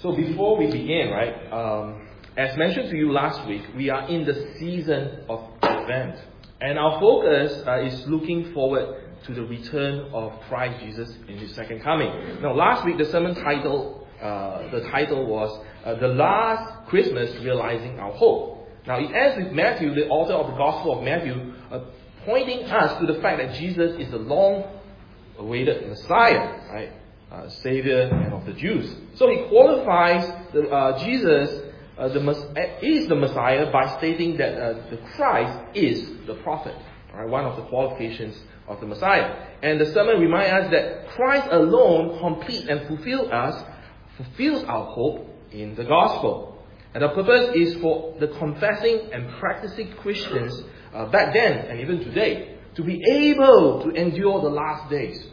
So before we begin, as mentioned to you last week, we are in the season of Advent. And our focus is looking forward to the return of Christ Jesus in His second coming. Now, last week the sermon title, was The Last Christmas Realizing Our Hope. Now, it ends with Matthew, the author of the Gospel of Matthew, pointing us to the fact that Jesus is the long-awaited Messiah, right? Savior and of the Jews. So he qualifies Jesus is the Messiah by stating that the Christ is the prophet. Right? One of the qualifications of the Messiah. And the sermon reminds us that Christ alone completes and fulfills our hope in the gospel. And the purpose is for the confessing and practicing Christians back then and even today to be able to endure the last days.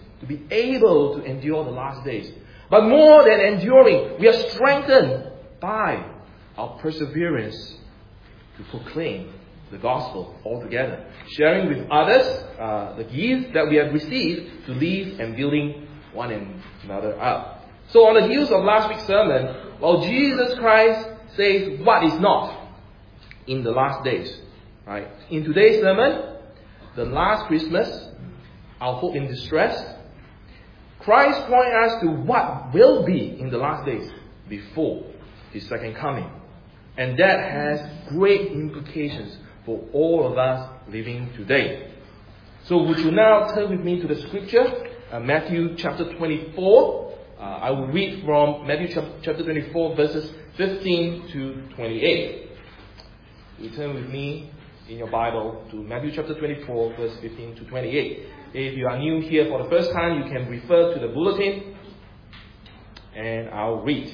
But more than enduring, we are strengthened by our perseverance to proclaim the gospel altogether, sharing with others the gifts that we have received to live and building one another up. So on the heels of last week's sermon, while Jesus Christ says what is not in the last days, right? In today's sermon, the last Christmas, our hope in distress, Christ points us to what will be in the last days before His second coming. And that has great implications for all of us living today. So would you now turn with me to the scripture, Matthew chapter 24. I will read from Matthew chapter 24 verses 15 to 28. You turn with me in your Bible to Matthew chapter 24 verse 15 to 28. If you are new here for the first time, you can refer to the bulletin and I'll read.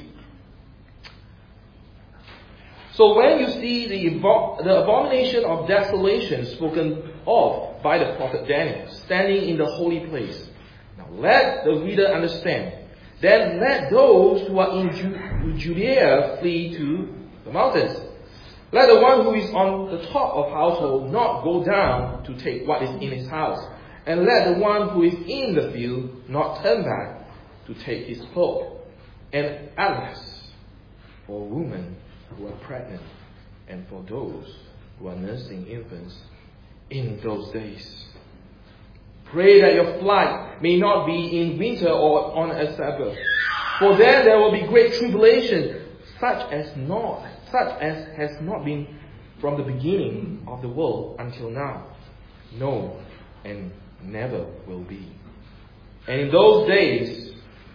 So when you see the abomination of desolation spoken of by the prophet Daniel standing in the holy place, now let the reader understand. Then let those who are in Judea flee to the mountains. Let the one who is on the top of household not go down to take what is in his house. And let the one who is in the field not turn back to take his cloak. And alas, for women who are pregnant and for those who are nursing infants in those days. Pray that your flight may not be in winter or on a Sabbath. For then there will be great tribulation, such as has not been from the beginning of the world until now. No, and never will be. And in those days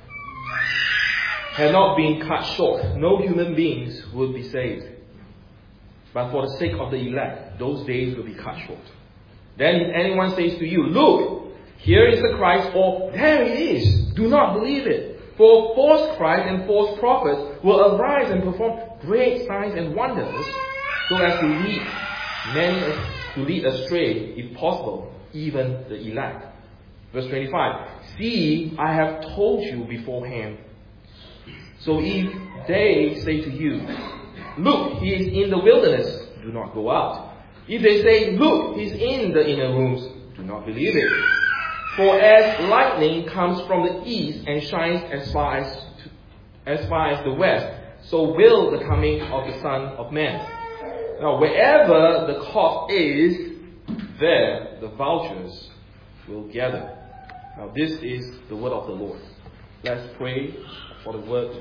had not been cut short, no human beings would be saved. But for the sake of the elect, those days will be cut short. Then if anyone says to you, look, here is the Christ, or there he is, do not believe it. For false Christ and false prophets will arise and perform great signs and wonders, so as to lead astray, if possible, even the elect. Verse 25. See, I have told you beforehand. So if they say to you, look, he is in the wilderness, do not go out. If they say, look, he is in the inner rooms, do not believe it. For as lightning comes from the east and shines as far as the west, so will the coming of the Son of Man. Now, wherever the cock is, there the vultures will gather. Now, this is the word of the Lord. Let's pray for the word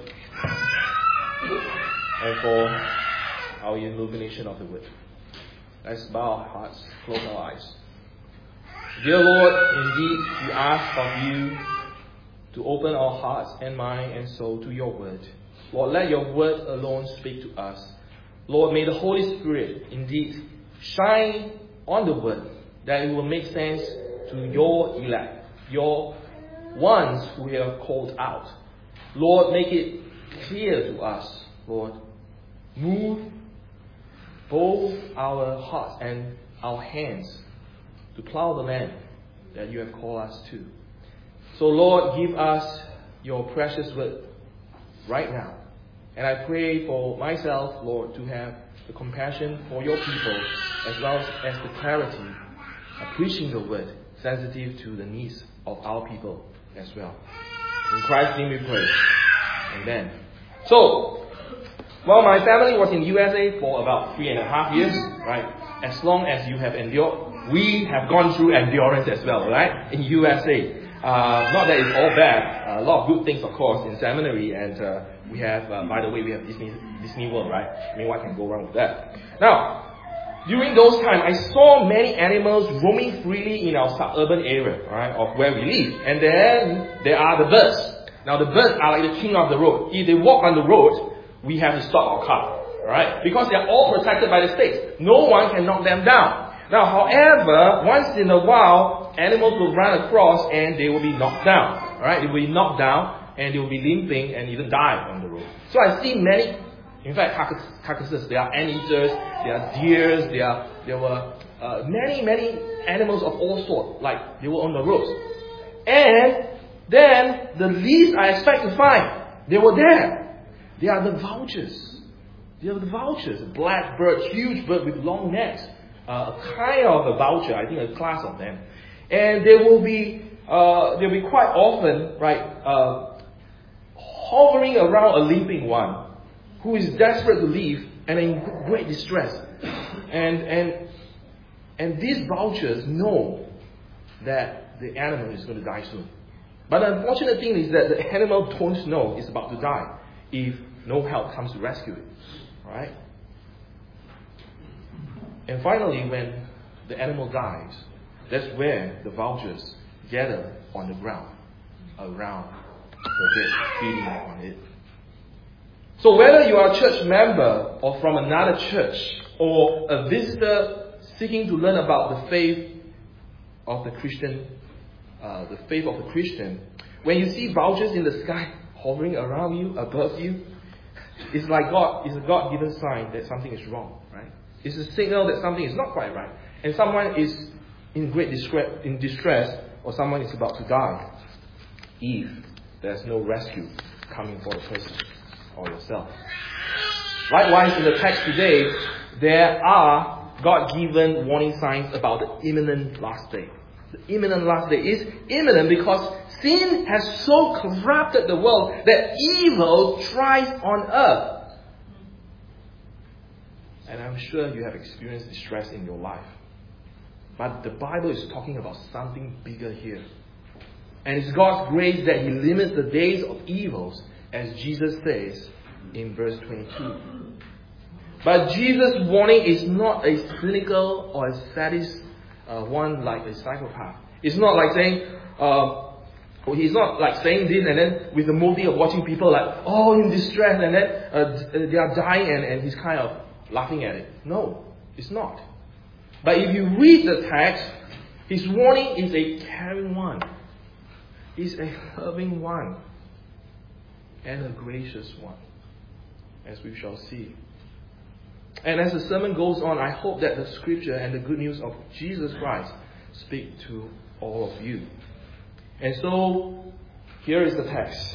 and for our illumination of the word. Let's bow our hearts, close our eyes. Dear Lord, indeed we ask of you to open our hearts and mind and soul to your word. Lord, let your word alone speak to us. Lord, may the Holy Spirit indeed shine on the word, that it will make sense to your elect, your ones who you have called out. Lord, make it clear to us, Lord. Move both our hearts and our hands to plow the land that you have called us to. So, Lord, give us your precious word right now. And I pray for myself, Lord, to have the compassion for your people, as well as the clarity of preaching the word, sensitive to the needs of our people as well. In Christ's name we pray. Amen. So, well, my family was in USA for about 3.5 years, right? As long as you have endured, we have gone through endurance as well, right? In USA. Not that it's all bad. A lot of good things, of course, in seminary. And we have, by the way, we have Disney World, right? I mean, what can go wrong with that? Now, during those times, I saw many animals roaming freely in our suburban area, right, of where we live. And then there are the birds. Now, the birds are like the king of the road. If they walk on the road, we have to stop our car, right? Because they are all protected by the state. No one can knock them down. Now, however, once in a while, animals will run across and they will be knocked down, right? They will be knocked down and they will be limping and even die on the road. So I see many, in fact, carcasses. There are anteaters, there are deers, there were many animals of all sorts, like they were on the roads. And then the least I expect to find, they were there. They are the vultures. They are the vultures, black bird, huge bird with long necks. A kind of a vulture, I think a class of them. And they will be quite often, right, hovering around a limping one who is desperate to leave and in great distress. And these vultures know that the animal is going to die soon. But the unfortunate thing is that the animal don't know it's about to die if no help comes to rescue it. Right? And finally, when the animal dies, that's where the vultures gather on the ground around the dead, feeding on it. So whether you are a church member or from another church or a visitor seeking to learn about the faith of the Christian, when you see vultures in the sky hovering around you, above you, it's like it's a God-given sign that something is wrong, right? It's a signal that something is not quite right. And someone is in great distress, or someone is about to die if there's no rescue coming for the person or yourself. Likewise, in the text today, there are God-given warning signs about the imminent last day. The imminent last day is imminent because sin has so corrupted the world that evil thrives on earth. And I'm sure you have experienced distress in your life. But the Bible is talking about something bigger here. And it's God's grace that He limits the days of evils, as Jesus says in verse 22. But Jesus' warning is not a cynical or a sadist one like a psychopath. It's not like saying, He's not like saying this and then with the motive of watching people like, in distress, and then they are dying and He's kind of laughing at it. No, it's not. But if you read the text, His warning is a caring one. He's a loving one. And a gracious one. As we shall see. And as the sermon goes on, I hope that the scripture and the good news of Jesus Christ speak to all of you. And so, here is the text.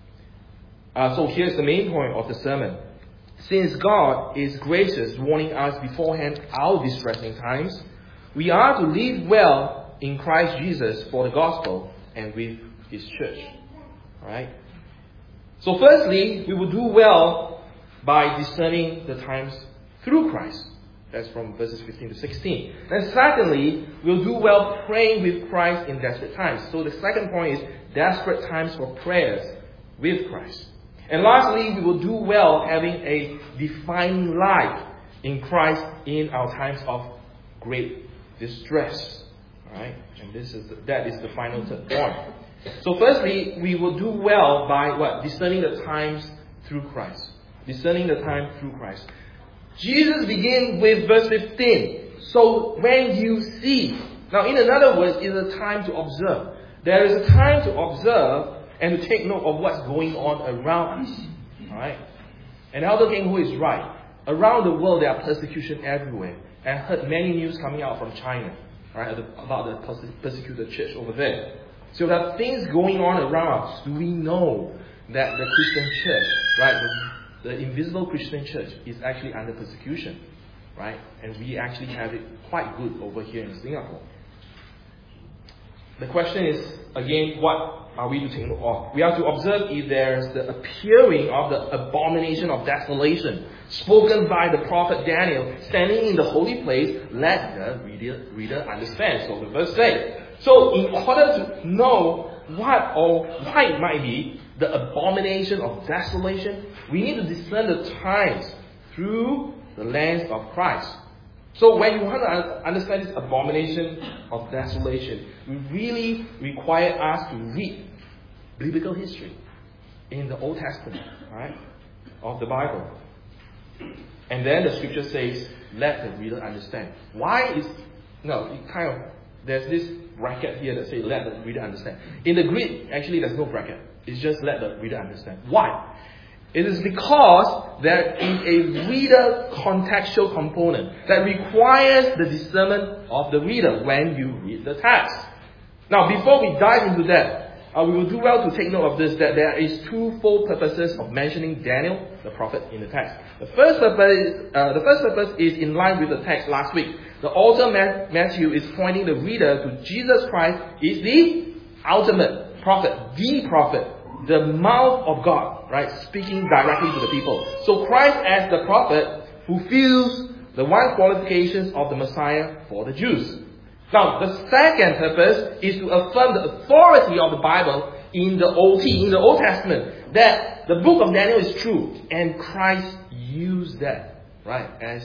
So here's the main point of the sermon. Since God is gracious, warning us beforehand our distressing times, we are to live well in Christ Jesus for the gospel and with His church. Right? So firstly, we will do well by discerning the times through Christ. That's from verses 15 to 16. And secondly, we'll do well praying with Christ in desperate times. So the second point is desperate times for prayers with Christ. And lastly, we will do well having a defining life in Christ in our times of great distress. Alright? And that is the final third point. So firstly, we will do well by what? Discerning the times through Christ. Discerning the time through Christ. Jesus begins with verse 15. So when you see. Now, in other words, it's a time to observe. There is a time to observe and to take note of what's going on around us. Alright? And Elder Keng Hu is right. Around the world, there are persecution everywhere. And I heard many news coming out from China, right, about the persecuted church over there. So there are things going on around us. Do we know that the Christian church, right, the invisible Christian church is actually under persecution, right? And we actually have it quite good over here in Singapore. the question is, again, what are we to take note of? We are to observe if there is the appearing of the abomination of desolation spoken by the prophet Daniel standing in the holy place. Let the reader understand. So the verse says. So in order to know what or why it might be the abomination of desolation, we need to discern the times through the lens of Christ. So when you want to understand this abomination of desolation, we really require us to read biblical history in the Old Testament, right, of the Bible. And then the scripture says, let the reader understand. There's this bracket here that says, let the reader understand. In the Greek, actually there's no bracket. It's just let the reader understand. Why? It is because there is a reader contextual component that requires the discernment of the reader when you read the text. Now, before we dive into that, we will do well to take note of this, that there is twofold purposes of mentioning Daniel, the prophet, in the text. The first purpose is in line with the text last week. The author Matthew is pointing the reader to Jesus Christ is the ultimate prophet, the mouth of God, right, speaking directly to the people. So Christ as the prophet fulfills the one qualifications of the Messiah for the Jews. Now, the second purpose is to affirm the authority of the Bible in the Old Testament, that the book of Daniel is true, and Christ used that, right, as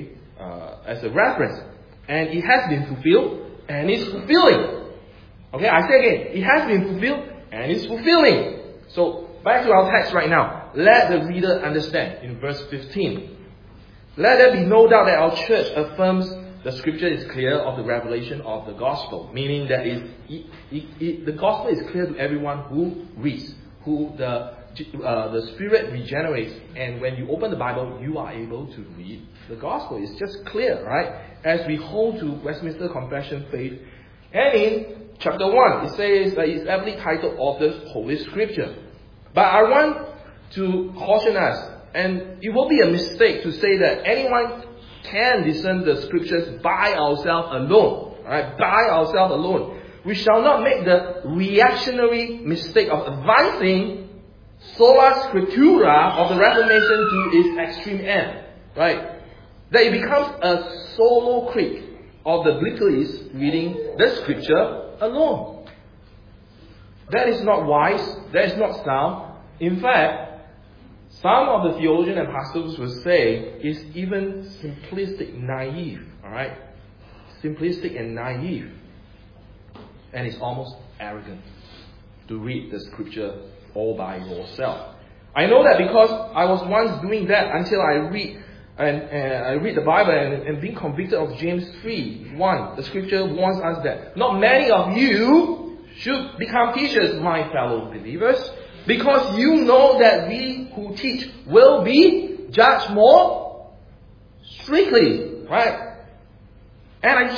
a reference, and it has been fulfilled and is fulfilling. Okay, I say again, it has been fulfilled and is fulfilling. So back to our text right now. Let the reader understand in verse 15. Let there be no doubt that our church affirms the scripture is clear of the revelation of the gospel, meaning that the gospel is clear to everyone who reads, who the Spirit regenerates, and when you open the Bible, you are able to read the gospel. It's just clear, right? As we hold to Westminster Confession faith, and in chapter 1, it says that it's aptly titled of the Holy Scripture. But I want to caution us, and it will be a mistake to say that anyone can discern the scriptures by ourselves alone. Right? By ourselves alone. We shall not make the reactionary mistake of advancing sola scriptura of the Reformation to its extreme end. Right? That it becomes a solo creed of the biblicalists reading the scripture alone. That is not wise. That is not sound. In fact, some of the theologians and pastors will say it's even simplistic, naive. Alright? Simplistic and naive. And it's almost arrogant to read the scripture all by yourself. I know that because I was once doing that until I read the Bible and being convicted of James 3:1. The scripture warns us that not many of you should become teachers, my fellow believers, because you know that we who teach will be judged more strictly, right? And I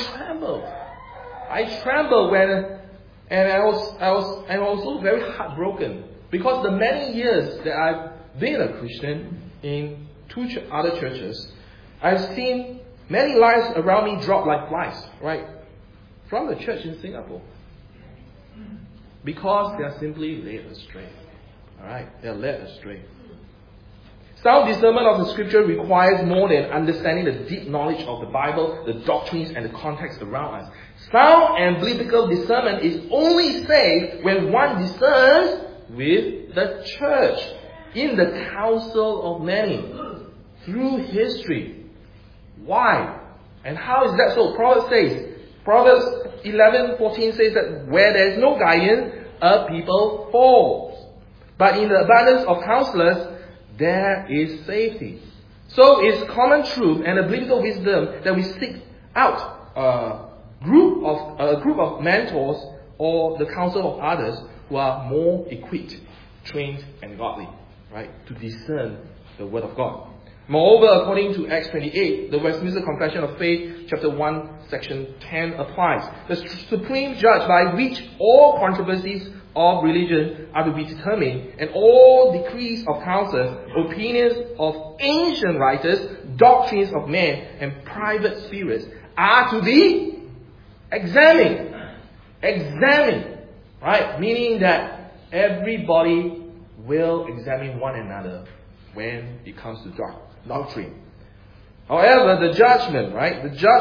trembled when, and I was also very heartbroken because the many years that I've been a Christian in two other churches, I've seen many lives around me drop like flies, right, from the church in Singapore, because they are simply led astray. Alright, they are led astray. Sound discernment of the scripture requires more than understanding the deep knowledge of the Bible, the doctrines, and the context around us. Sound and biblical discernment is only saved when one discerns with the church, in the counsel of many, through history. Why? And how is that so? Proverbs 11:14 says that where there is no guidance, a people falls. But in the abundance of counselors, there is safety. So it's common truth and a biblical wisdom that we seek out a group of mentors or the counsel of others who are more equipped, trained, and godly, right, to discern the Word of God. Moreover, according to Acts 28, the Westminster Confession of Faith, chapter 1, section 10 applies. The supreme judge by which all controversies of religion are to be determined, and all decrees of councils, opinions of ancient writers, doctrines of men, and private spirits are to be examined examine, right? Meaning that everybody will examine one another when it comes to doctrine. However, the judgment, right?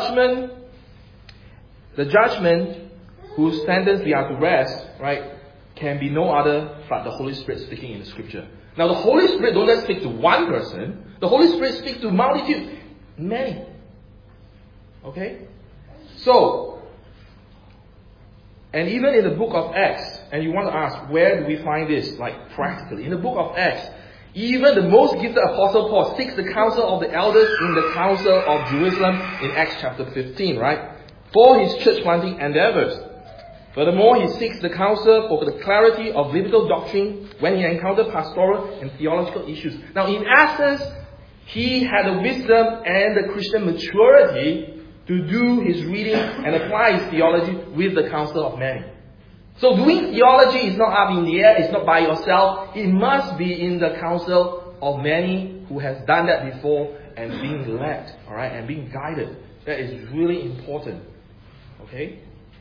The judgment whose sentence we are to rest, right, can be no other but the Holy Spirit speaking in the Scripture. Now, the Holy Spirit don't just speak to one person. The Holy Spirit speaks to multitude, many. Okay? So, and even in the book of Acts, and you want to ask, where do we find this, like practically? In the book of Acts, even the most gifted apostle Paul seeks the counsel of the elders in the council of Jerusalem in Acts chapter 15, right? For his church planting endeavors. Furthermore, he seeks the counsel for the clarity of biblical doctrine when he encountered pastoral and theological issues. Now, in essence, he had the wisdom and the Christian maturity to do his reading and apply his theology with the counsel of many. So doing theology is not up in the air, it's not by yourself. It must be in the counsel of many who has done that before and being led, alright, and being guided. That is really important. Okay?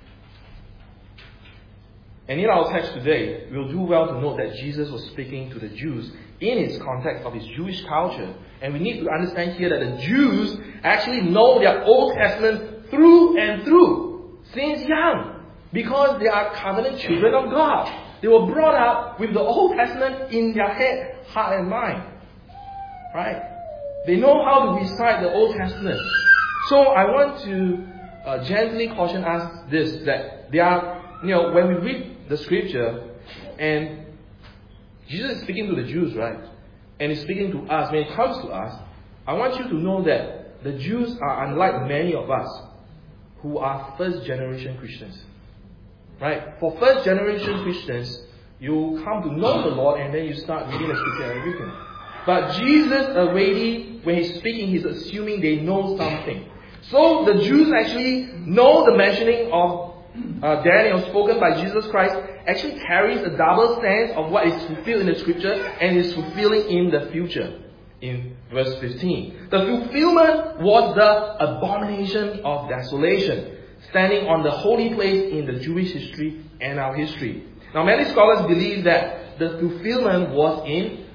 And in our text today, we'll do well to note that Jesus was speaking to the Jews in his context of his Jewish culture. And we need to understand here that the Jews actually know their Old Testament through and through, since young, because they are covenant children of God. They were brought up with the Old Testament in their head, heart and mind. Right? They know how to recite the Old Testament. So I want to gently caution us this, that there are, when we read the scripture, and Jesus is speaking to the Jews, right? And he's speaking to us. When it comes to us, I want you to know that the Jews are unlike many of us who are first generation Christians. Right? For first generation Christians, you come to know the Lord and then you start reading the scripture and everything. But Jesus already, when he's speaking, he's assuming they know something. So the Jews actually know the mentioning of Daniel spoken by Jesus Christ actually carries a double sense of what is fulfilled in the scripture and is fulfilling in the future. In verse 15. The fulfillment was the abomination of desolation, standing on the holy place in the Jewish history and our history. Now many scholars believe that the fulfillment was in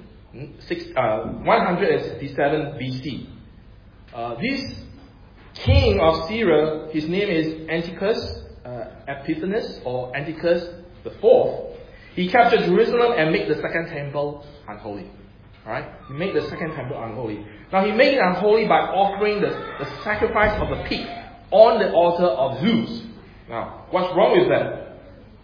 167 BC. This king of Syria, his name is Antiochus Epiphanes or Antiochus IV. He captured Jerusalem and made the second temple unholy. Alright? He made the second temple unholy. Now he made it unholy by offering the sacrifice of a pig on the altar of Zeus. Now, what's wrong with that?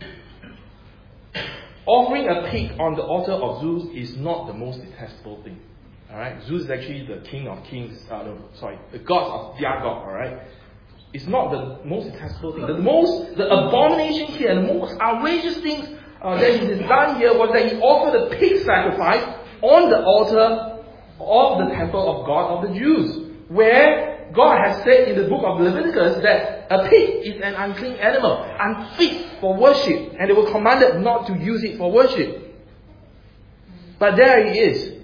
Offering a pig on the altar of Zeus is not the most detestable thing. Alright? Zeus is actually the king of kings, the god of their god, alright? It's not the most detestable thing. The abomination here, the most outrageous things that he has done here was that he offered a pig sacrifice on the altar of the temple of God of the Jews, where God has said in the book of Leviticus that a pig is an unclean animal, unfit for worship, and they were commanded not to use it for worship. But there he is.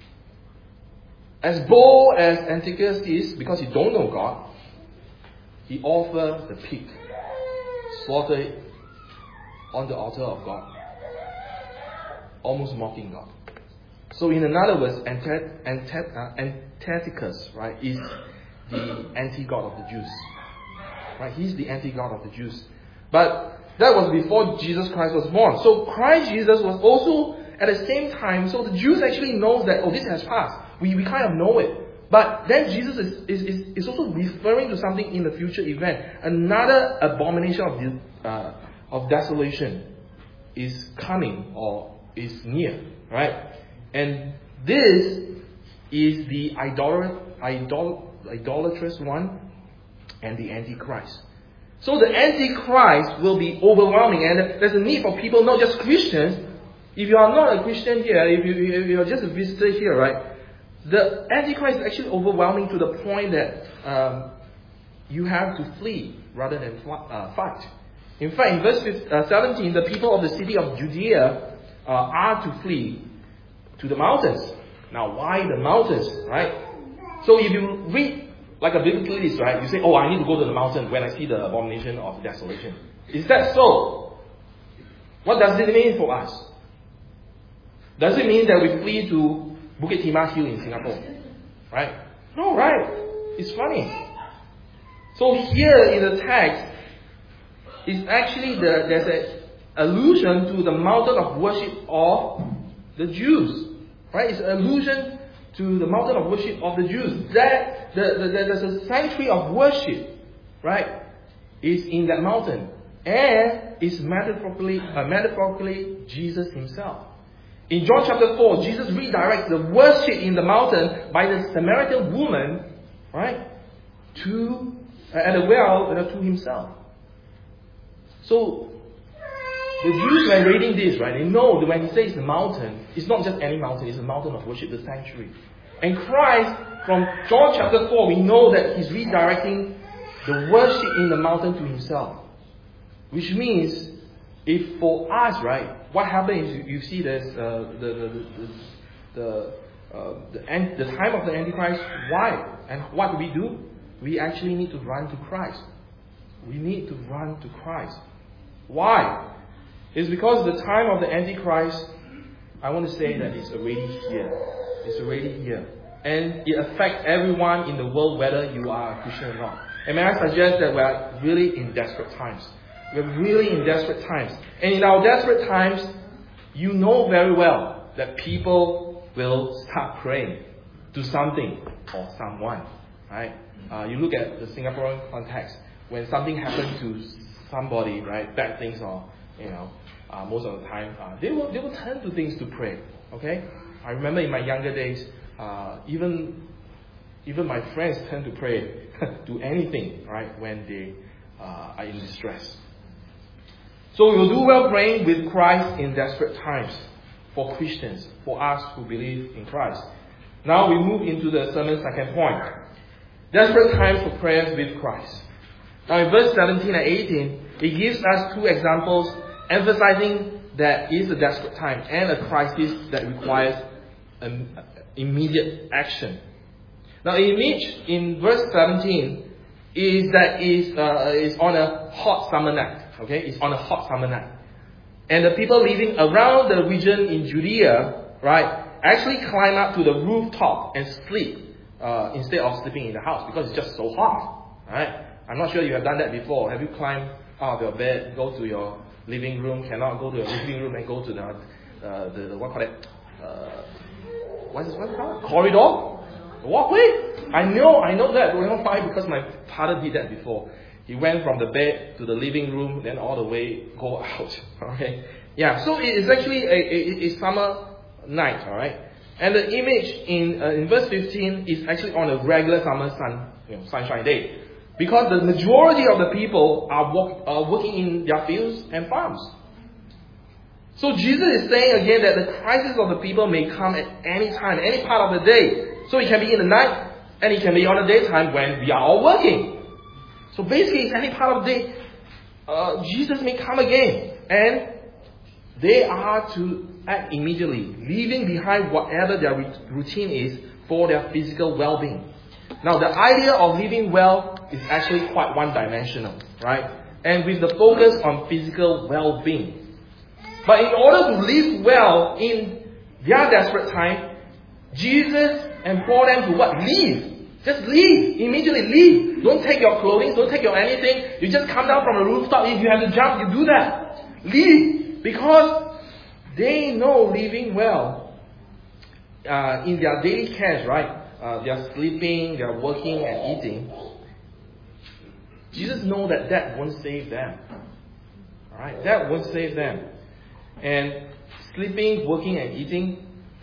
As bold as Antiochus is, because he don't know God, he offered the pig, slaughtered it on the altar of God, almost mocking God. So in other words, Antiochus, right, is the anti-god of the Jews. Right? He's the anti-god of the Jews. But that was before Jesus Christ was born. So Christ Jesus was also at the same time, so the Jews actually know that, this has passed. We kind of know it. But then Jesus is also referring to something in the future event. Another abomination of desolation is coming or is near. Right? And this is the idolatrous one and the Antichrist. So the Antichrist will be overwhelming, and there's a need for people, not just Christians. If you are not a Christian here, if you are just a visitor here, right? The Antichrist is actually overwhelming to the point that you have to flee rather than fight. In fact, in verse 17, the people of the city of Judea are to flee to the mountains. Now, why the mountains, right? So if you read like a biblicalist, right, you say, I need to go to the mountain when I see the abomination of desolation. Is that so? What does it mean for us? Does it mean that we flee to Bukit Timah Hill in Singapore? Right? No, right? It's funny. So here in the text, it's actually there's an allusion to the mountain of worship of the Jews. Right? It's an allusion to the mountain of worship of the Jews. That there's a sanctuary of worship, right? Is in that mountain. And is metaphorically Jesus himself. In John chapter 4, Jesus redirects the worship in the mountain by the Samaritan woman, right, at the well to himself. So the Jews, when reading this, right, they know that when he says the mountain, it's not just any mountain, it's a mountain of worship, the sanctuary. And Christ, from John chapter 4, we know that he's redirecting the worship in the mountain to himself. Which means, if for us, right, what happens is you see there's the time of the Antichrist. Why? And what do? We actually need to run to Christ. We need to run to Christ. Why? It's because the time of the Antichrist, I want to say that it's already here. It's already here. And it affects everyone in the world, whether you are a Christian or not. And may I suggest that we are really in desperate times. We're really in desperate times. And in our desperate times, you know very well that people will start praying to something or someone. Right? You look at the Singaporean context. When something happens to somebody, right, bad things or, most of the time, they will turn to things to pray. Okay? I remember in my younger days, even my friends tend to pray to anything, right, when they are in distress. So we will do well praying with Christ in desperate times for Christians, for us who believe in Christ. Now we move into the sermon's second point. Desperate times for prayers with Christ. Now in verse 17 and 18, it gives us two examples emphasizing that it is a desperate time and a crisis that requires immediate action. Now the image in verse 17 is on a hot summer night. Okay, it's on a hot summer night. And the people living around the region in Judea, right, actually climb up to the rooftop and sleep instead of sleeping in the house because it's just so hot. Right? I'm not sure you have done that before. Have you climbed out of your bed, go to your living room, cannot go to your living room and go to the what call it? What's it called? Corridor? Walkway? I know that. Why? Because my father did that before. He went from the bed to the living room, then all the way go out. Okay? Yeah, so it is actually a summer night, alright? And the image in verse 15 is actually on a regular summer sunshine day. Because the majority of the people are working in their fields and farms. So Jesus is saying again that the crisis of the people may come at any time, any part of the day. So it can be in the night, and it can be on the daytime when we are all working. So basically, it's any part of the day, Jesus may come again. And they are to act immediately, leaving behind whatever their routine is for their physical well-being. Now, the idea of living well is actually quite one-dimensional, right? And with the focus on physical well-being. But in order to live well in their desperate time, Jesus implored them to what? Leave. Just leave. Immediately leave. Don't take your clothing. Don't take your anything. You just come down from the rooftop. If you have to jump, you do that. Leave. Because they know living well in their daily cares, right? They are sleeping, they are working and eating. Jesus knows that won't save them. Alright? That won't save them. And sleeping, working and eating,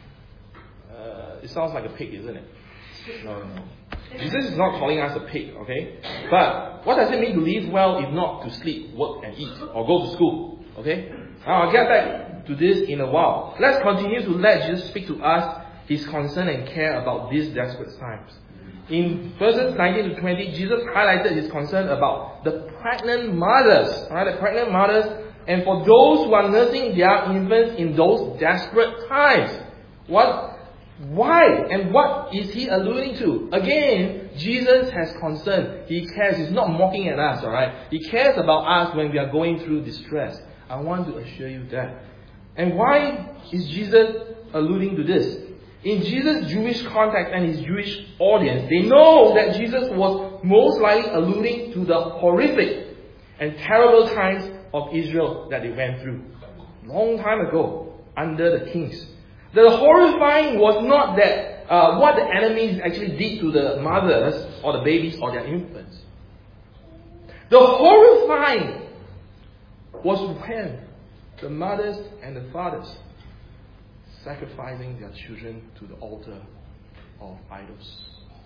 it sounds like a pig, isn't it? No. Jesus is not calling us a pig, okay? But what does it mean to live well if not to sleep, work and eat, or go to school? Okay? Now I'll get back to this in a while. Let's continue to let Jesus speak to us his concern and care about these desperate times. In verses 19 to 20, Jesus highlighted his concern about the pregnant mothers, right? The pregnant mothers, and for those who are nursing their infants in those desperate times. What Why? And what is he alluding to? Again, Jesus has concern. He cares. He's not mocking at us, alright? He cares about us when we are going through distress. I want to assure you that. And why is Jesus alluding to this? In Jesus' Jewish context and his Jewish audience, they know that Jesus was most likely alluding to the horrific and terrible times of Israel that they went through. Long time ago, under the kings. The horrifying was not that what the enemies actually did to the mothers or the babies or their infants. The horrifying was when the mothers and the fathers sacrificing their children to the altar of idols.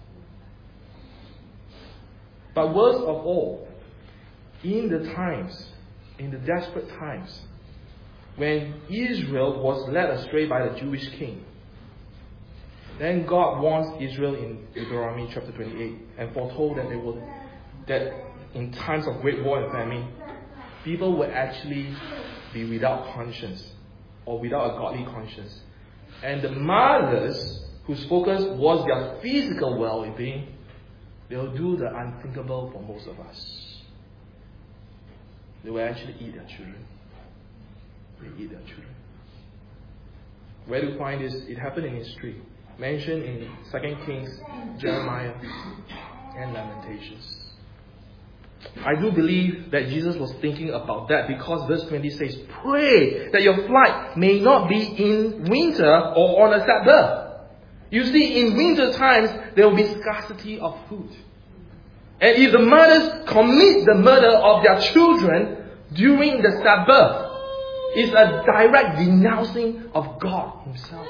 But worst of all, in the desperate times, when Israel was led astray by the Jewish king, then God warns Israel in Deuteronomy chapter 28 and foretold that in times of great war and famine, people will actually be without conscience or without a godly conscience. And the mothers whose focus was their physical well-being, they'll do the unthinkable for most of us. They will actually eat their children. They eat their children. Where do we find this? It happened in history. Mentioned in 2 Kings, Jeremiah, and Lamentations. I do believe that Jesus was thinking about that because verse 20 says, pray that your flight may not be in winter or on a Sabbath. You see, in winter times, there will be scarcity of food. And if the mothers commit the murder of their children during the Sabbath, it's a direct denouncing of God Himself.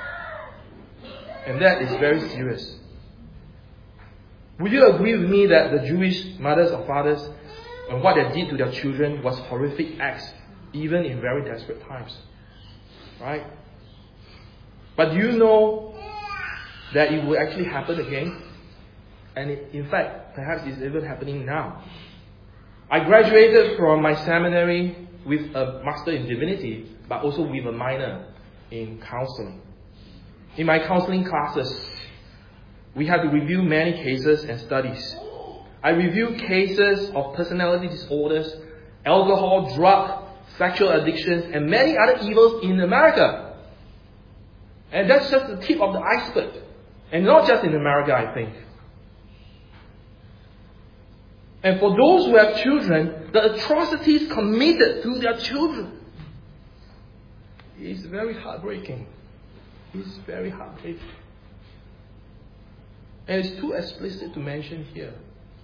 And that is very serious. Would you agree with me that the Jewish mothers or fathers and what they did to their children was horrific acts, even in very desperate times? Right? But do you know that it will actually happen again? And in fact, perhaps it's even happening now. I graduated from my seminary with a master in divinity, but also with a minor in counseling. In my counseling classes, we had to review many cases and studies. I reviewed cases of personality disorders, alcohol, drug, sexual addictions, and many other evils in America. And that's just the tip of the iceberg. And not just in America, I think. And for those who have children, the atrocities committed to their children is very heartbreaking. It's very heartbreaking. And it's too explicit to mention here.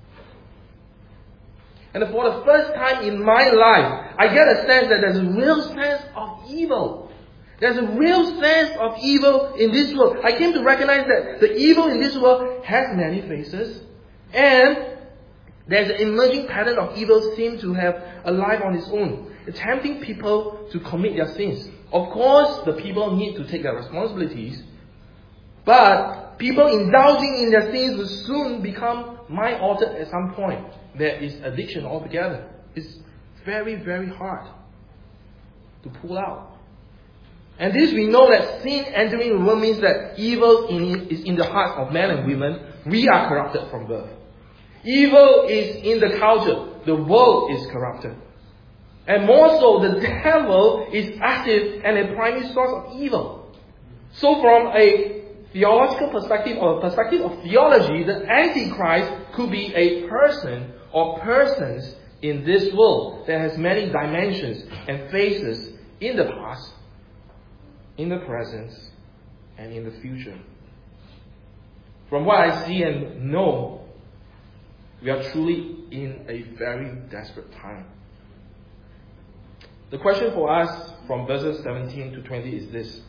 And for the first time in my life, I get a sense that there's a real sense of evil. There's a real sense of evil in this world. I came to recognize that the evil in this world has many faces. And there's an emerging pattern of evil seem to have a life on its own, tempting people to commit their sins. Of course, the people need to take their responsibilities. But people indulging in their sins will soon become mind-altered at some point. There is addiction altogether. It's very, very hard to pull out. And this we know that sin entering the world means that evil is in the hearts of men and women. We are corrupted from birth. Evil is in the culture. The world is corrupted. And more so, the devil is active and a primary source of evil. So from a theological perspective or a perspective of theology, the Antichrist could be a person or persons in this world that has many dimensions and faces in the past, in the present, and in the future. From what I see and know, we are truly in a very desperate time. The question for us from verses 17 to 20 is this.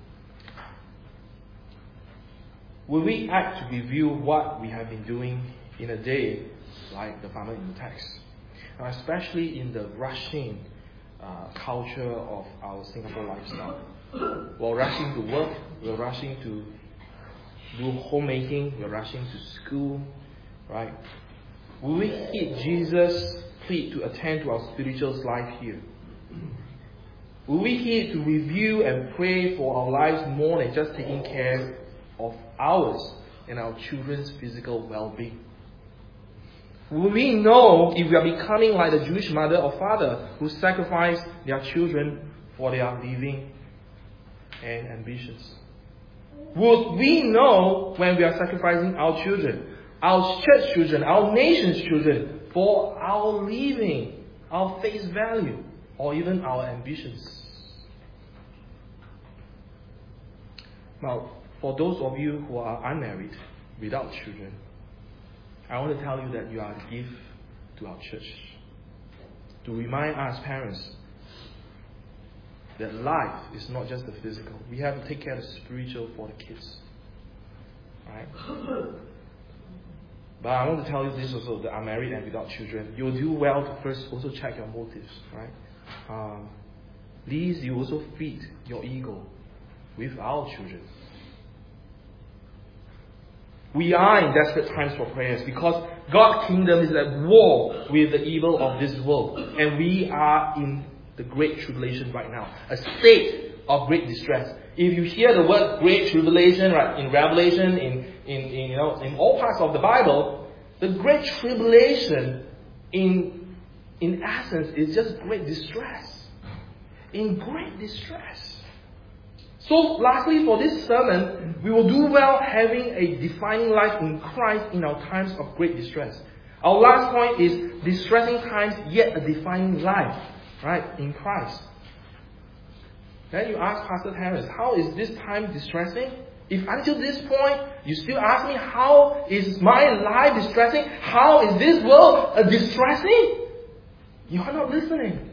Will we act to review what we have been doing in a day like the farmer in the text? Especially in the rushing culture of our Singapore lifestyle. We're rushing to work, we're rushing to do homemaking, we're rushing to school, right? Will we heed Jesus' plea to attend to our spiritual life here? Will we heed to review and pray for our lives more than just taking care of ours and our children's physical well-being? Will we know if we are becoming like the Jewish mother or father who sacrificed their children for their living and ambitions? Would we know when we are sacrificing our children, our church children, our nation's children, for our living, our face value, or even our ambitions? Now, for those of you who are unmarried, without children, I want to tell you that you are a gift to our church. To remind us parents that life is not just the physical. We have to take care of the spiritual for the kids. Right? But I want to tell you this also, that unmarried and without children, you'll do well to first also check your motives. Right? These you also feed your ego with our children. We are in desperate times for prayers because God's kingdom is at war with the evil of this world. And we are in the great tribulation right now. A state of great distress. If you hear the word great tribulation, right, in Revelation, in all parts of the Bible, the great tribulation in essence is just great distress. In great distress. So lastly, for this sermon, we will do well having a defining life in Christ in our times of great distress. Our last point is distressing times, yet a defining life, right, in Christ. Then you ask Pastor Terence, how is this time distressing? If until this point you still ask me, how is my life distressing? How is this world distressing? You are not listening.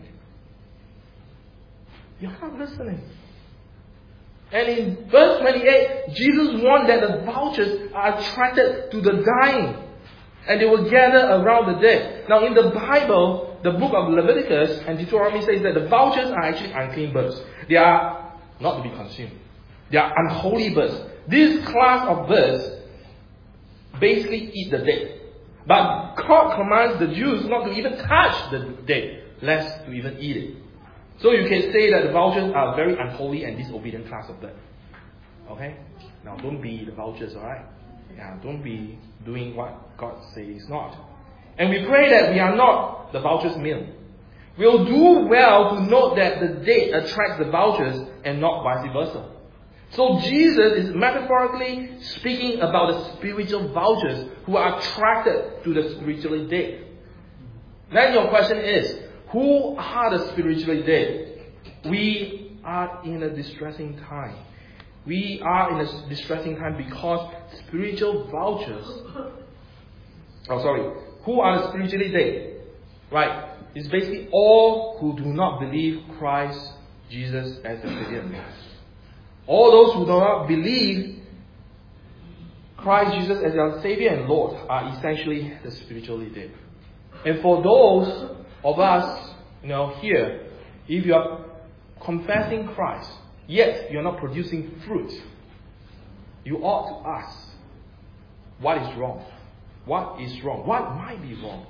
You are not listening. And in verse 28, Jesus warned that the vultures are attracted to the dying. And they will gather around the dead. Now in the Bible, the book of Leviticus and Deuteronomy says that the vultures are actually unclean birds. They are not to be consumed. They are unholy birds. This class of birds basically eat the dead. But God commands the Jews not to even touch the dead, lest to even eat it. So you can say that the vultures are a very unholy and disobedient class of bird. Okay? Now don't be the vultures, alright? Yeah, don't be doing what God says not. And we pray that we are not the vulture's meal. We'll do well to note that the dead attracts the vultures and not vice versa. So Jesus is metaphorically speaking about the spiritual vultures who are attracted to the spiritually dead. Then your question is, who are the spiritually dead? We are in a distressing time. We are in a distressing time because spiritual vultures... Who are the spiritually dead? Right. It's basically all who do not believe Christ Jesus as the Savior. All those who do not believe Christ Jesus as our Savior and Lord are essentially the spiritually dead. And for those of us, here, if you are confessing Christ, yet you are not producing fruit, you ought to ask, what is wrong? What is wrong? What might be wrong?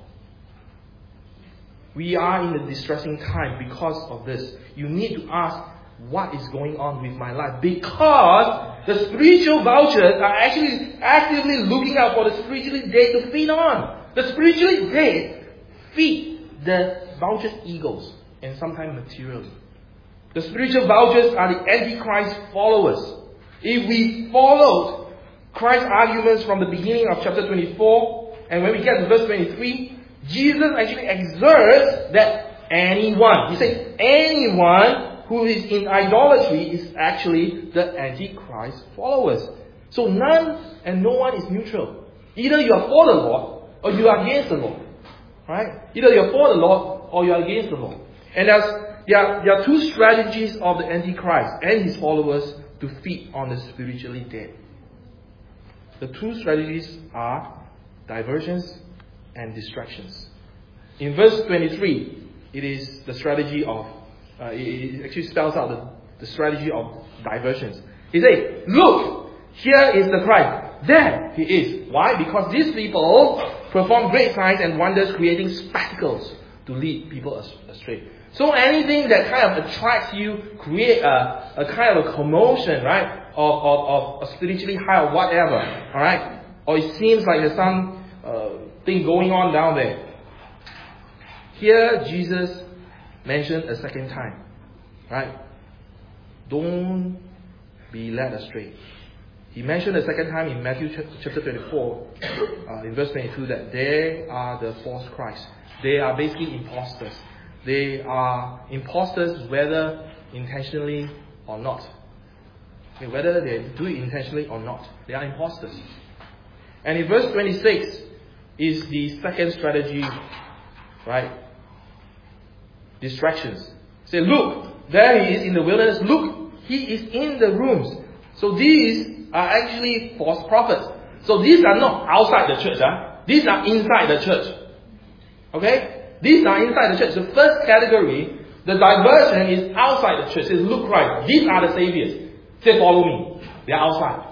We are in a distressing time because of this. You need to ask, what is going on with my life? Because the spiritual vultures are actually actively looking out for the spiritually dead to feed on. The spiritually dead feed the vultures' egos and sometimes materially. The spiritual vultures are the Antichrist followers. If we followed Christ's arguments from the beginning of chapter 24, and when we get to verse 23, Jesus actually exerts that anyone, he says, anyone who is in idolatry is actually the Antichrist followers. So none and no one is neutral. Either you are for the Lord or you are against the Lord. Right? Either you are for the Lord or you are against the Lord. And there are two strategies of the Antichrist and his followers to feed on the spiritually dead. The two strategies are diversions and distractions. In verse 23, it is the strategy of, it actually spells out the strategy of diversions. He says, look, here is the Christ. There he is. Why? Because these people perform great signs and wonders, creating spectacles to lead people astray. So anything that kind of attracts you, create a kind of a commotion, right? Of a spiritually high or whatever, alright? Or it seems like there's some thing going on down there. Here, Jesus mentioned a second time, right? Don't be led astray. He mentioned a second time in Matthew chapter 24, in verse 22, that they are the false Christ. They are basically imposters. They are imposters whether intentionally or not. Okay, whether they do it intentionally or not. They are imposters. And in verse 26 is the second strategy, right? Distractions. Say, look, there he is in the wilderness. Look, he is in the rooms. So these are actually false prophets. So these are not outside the church. These are inside the church. Okay? These are inside the church. The first category, the diversion, is outside the church. Says, look right. These are the saviors. Say, follow me. They are outside.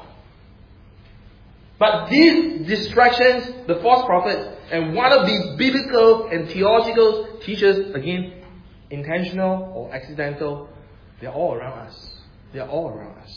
But these distractions, the false prophets, and one of the biblical and theological teachers, again, intentional or accidental, they are all around us. They are all around us.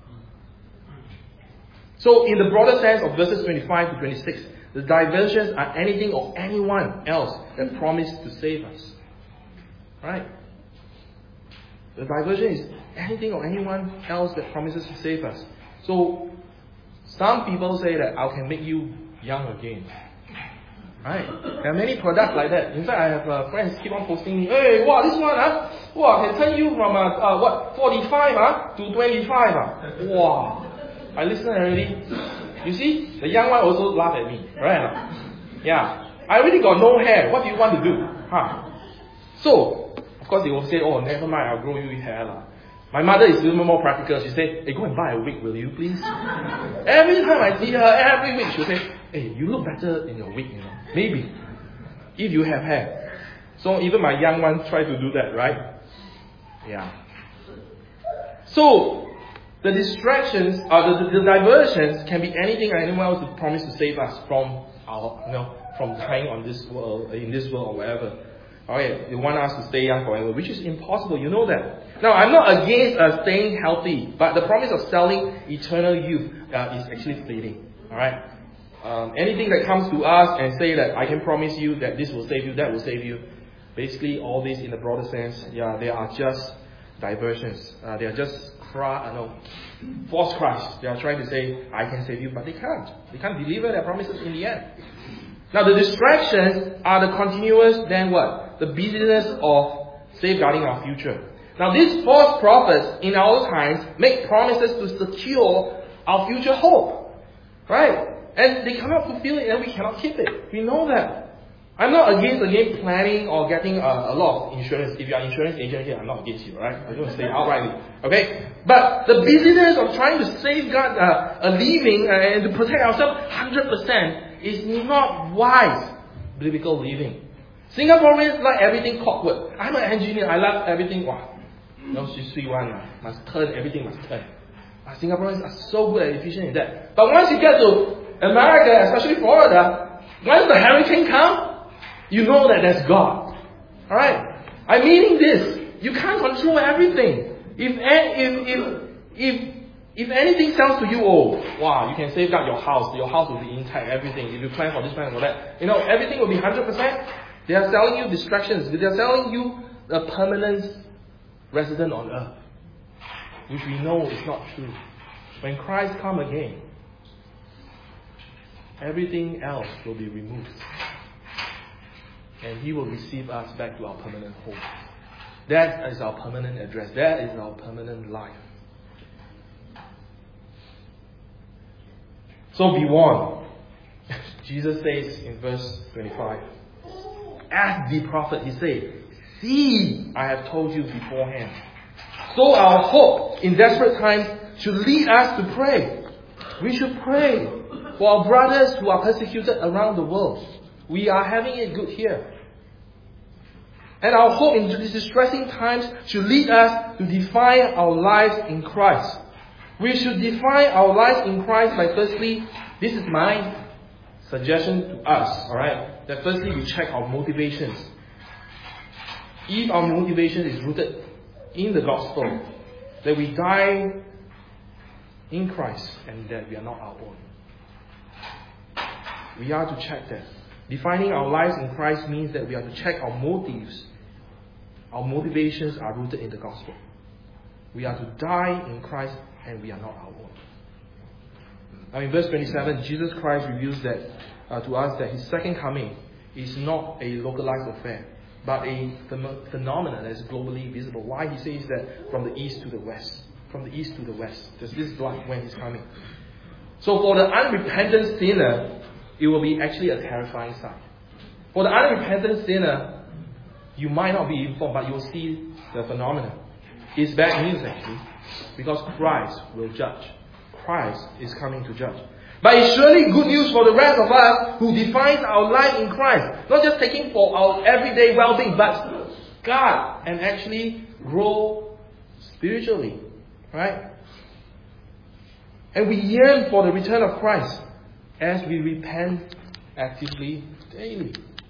So, in the broader sense of verses 25 to 26, the diversions are anything or anyone else that promised to save us. Right? The diversion is anything or anyone else that promises to save us. So, some people say that I can make you young again. Right? There are many products like that. In fact, I have friends keep on posting me, hey, wow, this one, wow, can turn you from 45 to 25. Wow. I listen already. You see, the young one also laugh at me, right? Yeah. I already got no hair. What do you want to do? So, of course, they will say, oh, never mind, I'll grow you hair. My mother is a little more practical. She say, hey, go and buy a wig, will you, please? Every time I see her, every week, she'll say, hey, you look better in your wig, Maybe. If you have hair. So even my young one try to do that, right? Yeah. So, the distractions, the diversions can be anything or anyone else who promise to save us from from dying on this world, in this world or whatever. Alright, they want us to stay young forever, which is impossible, you know that. Now, I'm not against staying healthy, but the promise of selling eternal youth is actually fleeting. Alright? Anything that comes to us and say that I can promise you that this will save you, that will save you, basically all this in the broader sense, they are just diversions. They are just false Christ. They are trying to say, I can save you, but they can't. They can't deliver their promises in the end. Now, the distractions are the continuous, then what? The busyness of safeguarding our future. Now, these false prophets in our times make promises to secure our future hope. Right? And they cannot fulfill it and we cannot keep it. We know that. I'm not against planning or getting a lot of insurance. If you are an insurance agent here, I'm not against you, right? I don't say outrightly. Okay? But the busyness of trying to safeguard a living and to protect ourselves 100% is not wise biblical living. Singaporeans like everything clockwork. I'm an engineer. I love everything. Wow. Sweet one. Must turn, everything must turn. Singaporeans are so good and efficient in that. But once you get to America, especially Florida, once the hurricane comes, you know that that's God. Alright? I'm meaning this. You can't control everything. If anything sounds to you, oh, wow, you can safeguard your house will be intact, everything. If you plan for this, plan for that, everything will be 100%. They are selling you distractions. They are selling you a permanent resident on earth, which we know is not true. When Christ comes again, everything else will be removed. And He will receive us back to our permanent home. That is our permanent address. That is our permanent life. So be warned. Jesus says in verse 25, as the prophet, He said, see, I have told you beforehand. So our hope in desperate times should lead us to pray. We should pray for our brothers who are persecuted around the world. We are having it good here. And our hope in these distressing times should lead us to define our lives in Christ. We should define our lives in Christ by firstly, this is my suggestion to us, alright? That firstly we check our motivations. if our motivation is rooted in the gospel, that we die in Christ and that we are not our own. We are to check that. Defining our lives in Christ means that we are to check our motives. Our motivations are rooted in the gospel. We are to die in Christ and we are not our own. Now in verse 27, Jesus Christ reveals that to us that His second coming is not a localized affair, but a phenomenon that is globally visible. Why? He says that from the east to the west. From the east to the west. This is like when He's coming. So for the unrepentant sinner, it will be actually a terrifying sight. For the unrepentant sinner, you might not be informed, but you'll see the phenomenon. It's bad news actually, because Christ will judge. Christ is coming to judge. But it's surely good news for the rest of us who defines our life in Christ. Not just taking for our everyday well-being, but God, and actually grow spiritually. Right? And we yearn for the return of Christ as we repent actively daily.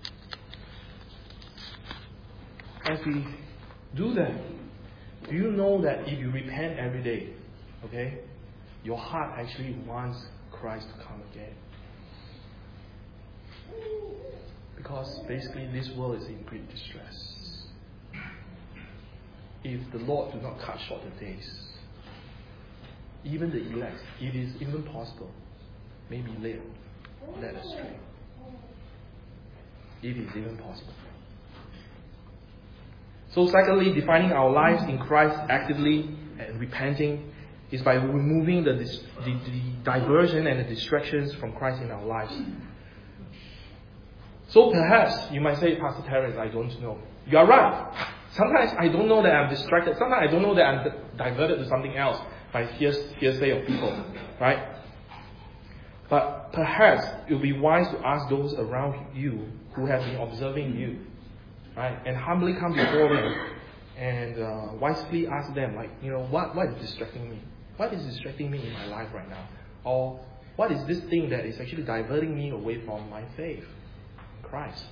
As we do that, do you know that if you repent every day, okay, your heart actually wants Christ to come again? Because basically this world is in great distress. If the Lord do not cut short the days, even the elect, it is even possible, maybe led astray. It is even possible. So secondly, defining our lives in Christ actively and repenting is by removing the diversion and the distractions from Christ in our lives. So perhaps you might say, Pastor Terence, I don't know. You are right. Sometimes I don't know that I'm distracted. Sometimes I don't know that I'm diverted to something else by hearsay of people. Right? But perhaps it will be wise to ask those around you who have been observing you. Right? And humbly come before them and wisely ask them, like, what is distracting me? What is distracting me in my life right now? Or what is this thing that is actually diverting me away from my faith in Christ?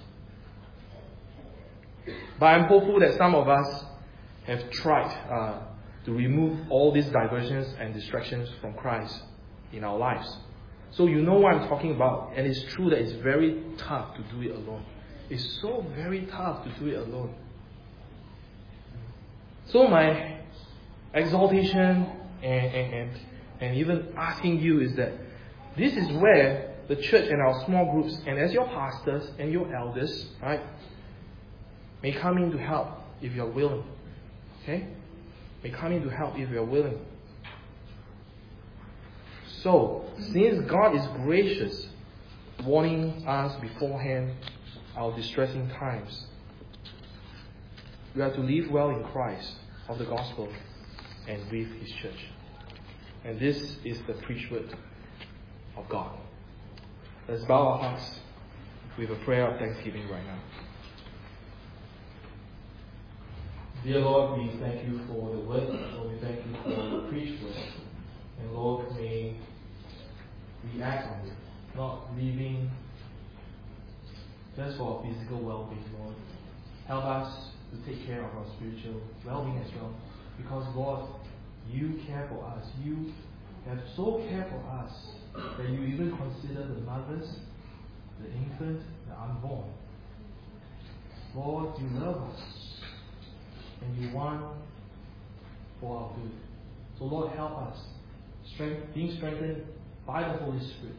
But I'm hopeful that some of us have tried to remove all these diversions and distractions from Christ in our lives. So you know what I'm talking about. And it's true that it's very tough to do it alone. It's so very tough to do it alone. So my exhortation and even asking you is that this is where the church and our small groups, and as your pastors and your elders, right, may come in to help if you're willing. Okay? May come in to help if you're willing. So, since God is gracious, warning us beforehand our distressing times, we are to live well in Christ of the gospel and with His church. And this is the preached word of God. Let's bow our hearts with a prayer of thanksgiving right now. Dear Lord, we thank You for the word. Lord, we thank You for the preached word. And Lord, may we act on it, not living just for our physical well-being, Lord. Help us to take care of our spiritual well-being as well. Because, Lord, You care for us. You have so cared for us that You even consider the mothers, the infant, the unborn. Lord, You love us. And You want for our good. So, Lord, help us, being strengthened by the Holy Spirit,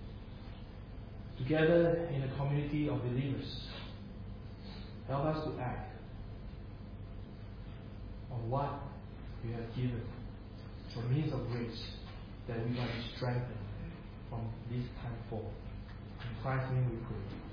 together in a community of believers. Help us to act on what You have given, for means of grace, that we might be strengthened from this time forward. In Christ's name we pray.